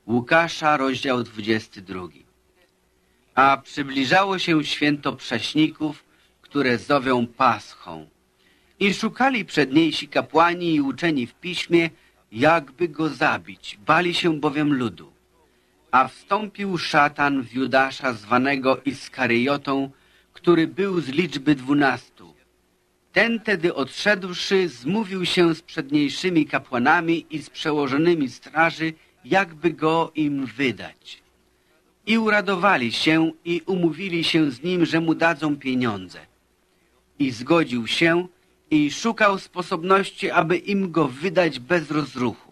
Łukasza, rozdział 22. A przybliżało się święto Prześników, które zowią Paschą. I szukali przedniejsi kapłani i uczeni w piśmie, jakby go zabić, bali się bowiem ludu. A wstąpił szatan w Judasza zwanego Iskariotą, który był z liczby 12. Ten tedy odszedłszy, zmówił się z przedniejszymi kapłanami i z przełożonymi straży, jakby go im wydać. I uradowali się i umówili się z nim, że mu dadzą pieniądze. I zgodził się i szukał sposobności, aby im go wydać bez rozruchu.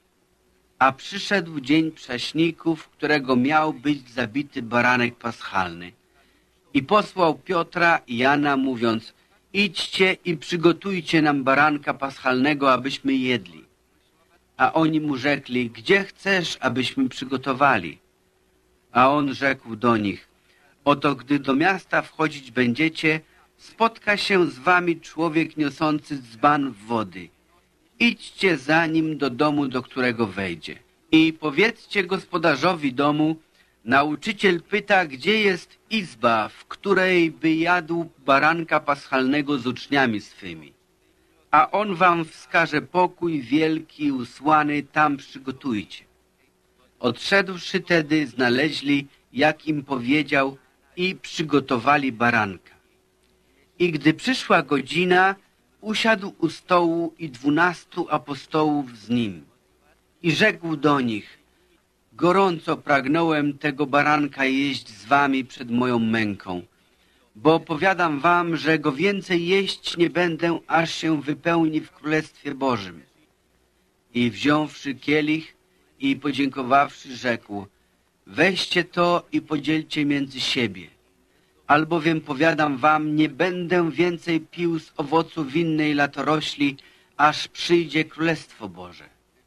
A przyszedł dzień Prześników, którego miał być zabity baranek paschalny. I posłał Piotra i Jana, mówiąc: idźcie i przygotujcie nam baranka paschalnego, abyśmy jedli. A oni mu rzekli: gdzie chcesz, abyśmy przygotowali? A on rzekł do nich: oto gdy do miasta wchodzić będziecie, spotka się z wami człowiek niosący dzban wody. Idźcie za nim do domu, do którego wejdzie. I powiedzcie gospodarzowi domu: nauczyciel pyta, gdzie jest izba, w której by jadł baranka paschalnego z uczniami swymi. A on wam wskaże pokój wielki, usłany, tam przygotujcie. Odszedłszy tedy, znaleźli, jak im powiedział, i przygotowali baranka. I gdy przyszła godzina, usiadł u stołu i 12 apostołów z nim. I rzekł do nich: gorąco pragnąłem tego baranka jeść z wami przed moją męką, bo powiadam wam, że go więcej jeść nie będę, aż się wypełni w Królestwie Bożym. I wziąwszy kielich i podziękowawszy, rzekł: weźcie to i podzielcie między siebie. Albowiem powiadam wam, nie będę więcej pił z owocu winnej latorośli, aż przyjdzie Królestwo Boże.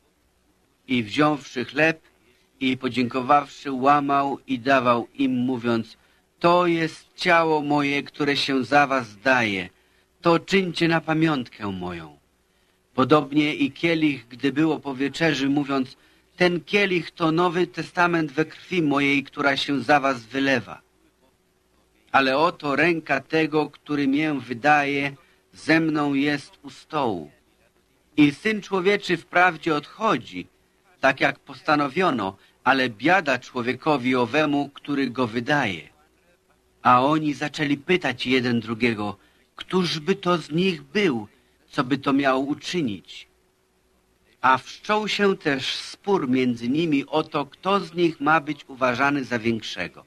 I wziąwszy chleb i podziękowawszy, łamał i dawał im, mówiąc: to jest ciało moje, które się za was daje, to czyńcie na pamiątkę moją. Podobnie i kielich, gdy było po wieczerzy, mówiąc: ten kielich to Nowy Testament we krwi mojej, która się za was wylewa. Ale oto ręka tego, który mię wydaje, ze mną jest u stołu. I Syn Człowieczy wprawdzie odchodzi, tak jak postanowiono, ale biada człowiekowi owemu, który go wydaje. A oni zaczęli pytać jeden drugiego: któż by to z nich był, co by to miał uczynić? A wszczął się też spór między nimi o to, kto z nich ma być uważany za większego.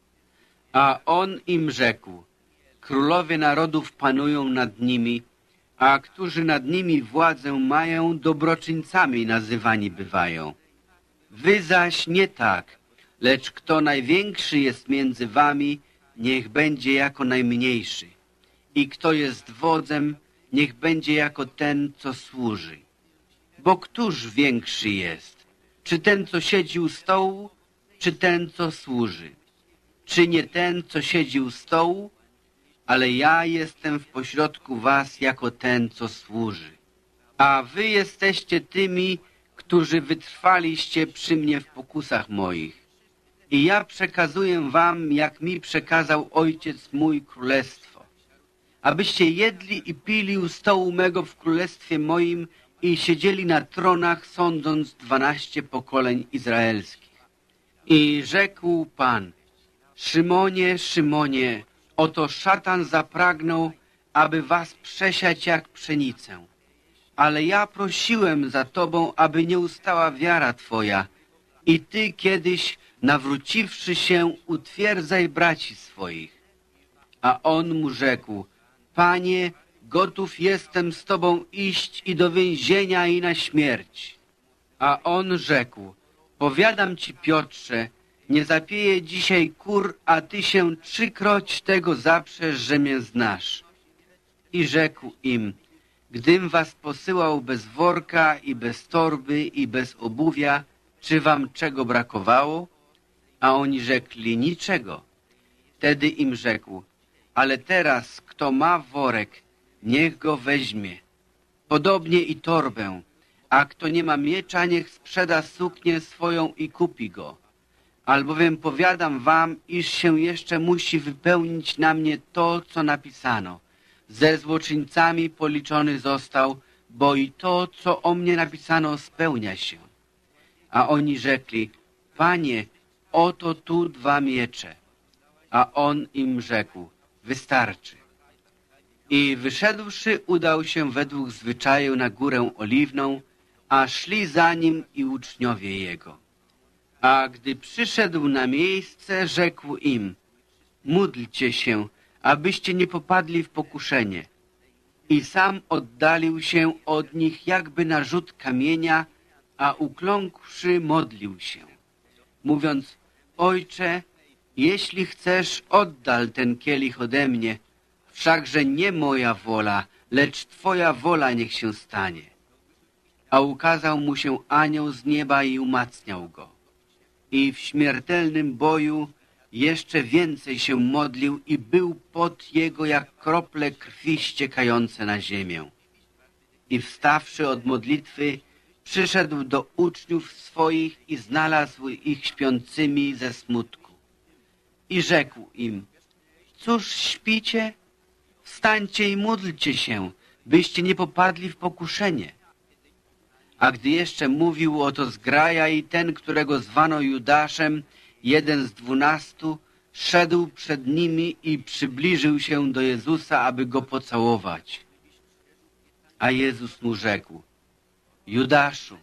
A on im rzekł: królowie narodów panują nad nimi, a którzy nad nimi władzę mają, dobroczyńcami nazywani bywają. Wy zaś nie tak, lecz kto największy jest między wami, niech będzie jako najmniejszy. I kto jest wodzem, niech będzie jako ten, co służy. Bo któż większy jest? Czy ten, co siedzi u stołu, czy ten, co służy? Czy nie ten, co siedzi u stołu? Ale ja jestem w pośrodku was jako ten, co służy. A wy jesteście tymi, którzy wytrwaliście przy mnie w pokusach moich. I ja przekazuję wam, jak mi przekazał Ojciec mój, królestwo. Abyście jedli i pili u stołu mego w królestwie moim i siedzieli na tronach, sądząc 12 pokoleń izraelskich. I rzekł Pan: Szymonie, Szymonie, oto szatan zapragnął, aby was przesiać jak pszenicę. Ale ja prosiłem za tobą, aby nie ustała wiara twoja. I ty kiedyś, nawróciwszy się, utwierdzaj braci swoich. A on mu rzekł: Panie, gotów jestem z tobą iść i do więzienia, i na śmierć. A on rzekł: powiadam ci, Piotrze, nie zapieję dzisiaj kur, a ty się 3-kroć tego zaprzesz, że mnie znasz. I rzekł im: gdym was posyłał bez worka i bez torby i bez obuwia, czy wam czego brakowało? A oni rzekli: niczego. Wtedy im rzekł: ale teraz, kto ma worek, niech go weźmie. Podobnie i torbę. a kto nie ma miecza, niech sprzeda suknię swoją i kupi go. Albowiem powiadam wam, iż się jeszcze musi wypełnić na mnie to, co napisano. Ze złoczyńcami policzony został, bo i to, co o mnie napisano, spełnia się. A oni rzekli, Panie, oto tu 2 miecze. A on im rzekł, wystarczy. I wyszedłszy, udał się według zwyczaju na Górę Oliwną, a szli za nim i uczniowie jego. A gdy przyszedł na miejsce, rzekł im, módlcie się, abyście nie popadli w pokuszenie. I sam oddalił się od nich jakby na rzut kamienia, a ukląkłszy modlił się, mówiąc, Ojcze, jeśli chcesz, oddal ten kielich ode mnie, wszakże nie moja wola, lecz Twoja wola niech się stanie. A ukazał mu się anioł z nieba i umacniał go. I w śmiertelnym boju jeszcze więcej się modlił i był pot jego jak krople krwi ściekające na ziemię. I wstawszy od modlitwy, przyszedł do uczniów swoich i znalazł ich śpiącymi ze smutku. I rzekł im, cóż śpicie? Wstańcie i módlcie się, byście nie popadli w pokuszenie. A gdy jeszcze mówił oto zgraja i ten, którego zwano Judaszem, jeden z 12, szedł przed nimi i przybliżył się do Jezusa, aby go pocałować. A Jezus mu rzekł, Judaszu,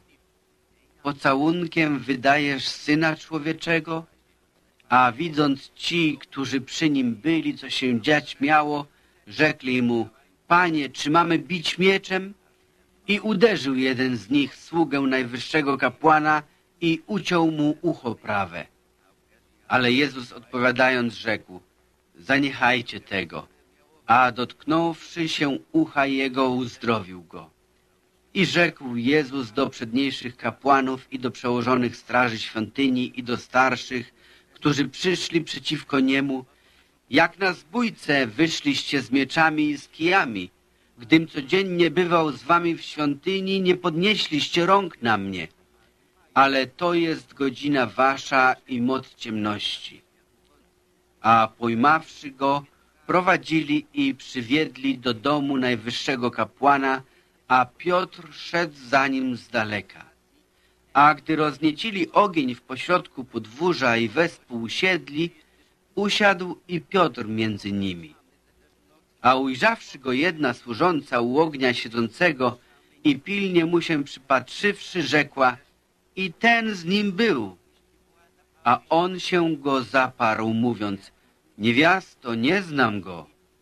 pocałunkiem wydajesz Syna Człowieczego? A widząc ci, którzy przy nim byli, co się dziać miało, rzekli mu, Panie, czy mamy bić mieczem? I uderzył jeden z nich sługę najwyższego kapłana i uciął mu ucho prawe. Ale Jezus odpowiadając rzekł, zaniechajcie tego, a dotknąwszy się ucha jego, uzdrowił go. I rzekł Jezus do przedniejszych kapłanów i do przełożonych straży świątyni i do starszych, którzy przyszli przeciwko niemu, jak na zbójce wyszliście z mieczami i z kijami. Gdym codziennie bywał z wami w świątyni, nie podnieśliście rąk na mnie. Ale to jest godzina wasza i moc ciemności. A pojmawszy go, prowadzili i przywiedli do domu najwyższego kapłana, a Piotr szedł za nim z daleka. A gdy rozniecili ogień w pośrodku podwórza i wespół usiedli, usiadł i Piotr między nimi. A ujrzawszy go jedna służąca u ognia siedzącego i pilnie mu się przypatrzywszy, rzekła, i ten z nim był. A on się go zaparł, mówiąc, niewiasto, nie znam go.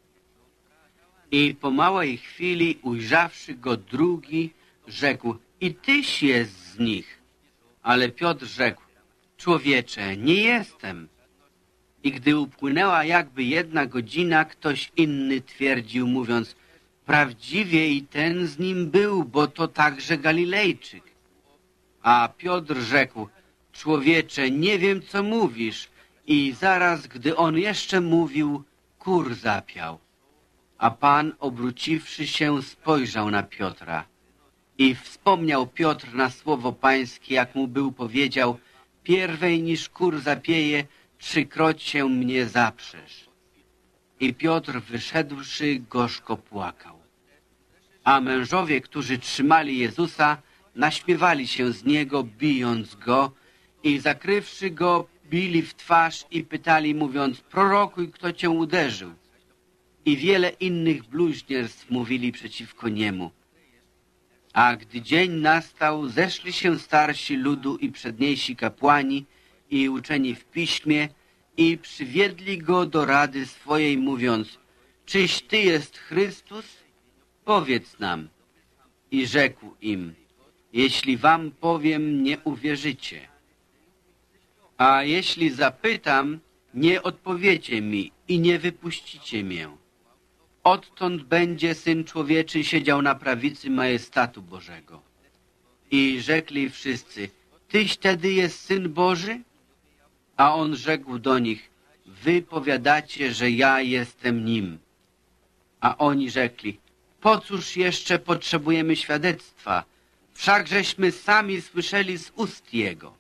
I po małej chwili, ujrzawszy go drugi, rzekł, i tyś jest z nich. Ale Piotr rzekł, człowiecze, nie jestem. I gdy upłynęła jakby 1 godzina, ktoś inny twierdził, mówiąc, prawdziwie i ten z nim był, bo to także Galilejczyk. A Piotr rzekł, człowiecze, nie wiem, co mówisz. I zaraz, gdy on jeszcze mówił, kur zapiał. A Pan, obróciwszy się, spojrzał na Piotra. I wspomniał Piotr na słowo pańskie, jak mu był powiedział, pierwej niż kur zapieje, 3-kroć się mnie zaprzesz. I Piotr wyszedłszy, gorzko płakał. A mężowie, którzy trzymali Jezusa, naśmiewali się z niego, bijąc go i zakrywszy go, bili w twarz i pytali, mówiąc, prorokuj, kto cię uderzył. I wiele innych bluźnierstw mówili przeciwko niemu. A gdy dzień nastał, zeszli się starsi ludu i przedniejsi kapłani i uczeni w piśmie i przywiedli go do rady swojej, mówiąc, czyś ty jest Chrystus? Powiedz nam. I rzekł im, jeśli wam powiem, nie uwierzycie. A jeśli zapytam, nie odpowiecie mi i nie wypuścicie mię. Odtąd będzie Syn Człowieczy siedział na prawicy majestatu Bożego. I rzekli wszyscy, tyś tedy jest Syn Boży? A on rzekł do nich, wy powiadacie, że ja jestem nim. A oni rzekli, po cóż jeszcze potrzebujemy świadectwa? Wszakżeśmy sami słyszeli z ust Jego.